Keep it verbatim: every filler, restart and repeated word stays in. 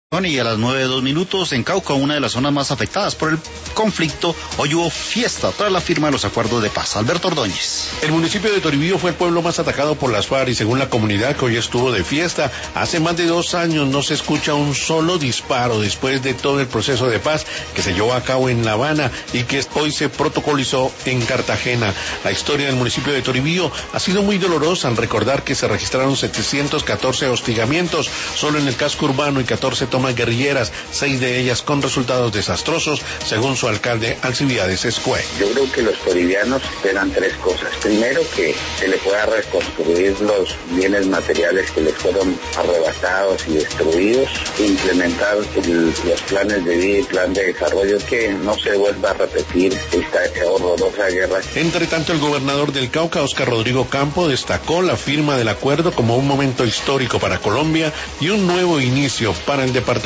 Y a las nueve dos minutos, en Cauca, una de las zonas más afectadas por el conflicto, hoy hubo fiesta tras la firma de los acuerdos de paz. Alberto Ordóñez. El municipio de Toribío fue el pueblo más atacado por las FARC y según la comunidad que hoy estuvo de fiesta, hace más de dos años no se escucha un solo disparo después de todo el proceso de paz que se llevó a cabo en La Habana y que hoy se protocolizó en Cartagena. La historia del municipio de Toribío ha sido muy dolorosa al recordar que se registraron setecientos catorce hostigamientos solo en el casco urbano y catorce tomas guerrilleras, seis de ellas con resultados desastrosos, según su alcalde Alcibiades Escue. Yo creo que los toribianos esperan tres cosas. Primero, que se le pueda reconstruir los bienes materiales que les fueron arrebatados y destruidos, implementar el, los planes de vida y plan de desarrollo, que no se vuelva a repetir esta horrorosa guerra. Entre tanto, el gobernador del Cauca, Óscar Rodrigo Campo, destacó la firma del acuerdo como un momento histórico para Colombia y un nuevo inicio para el departamento.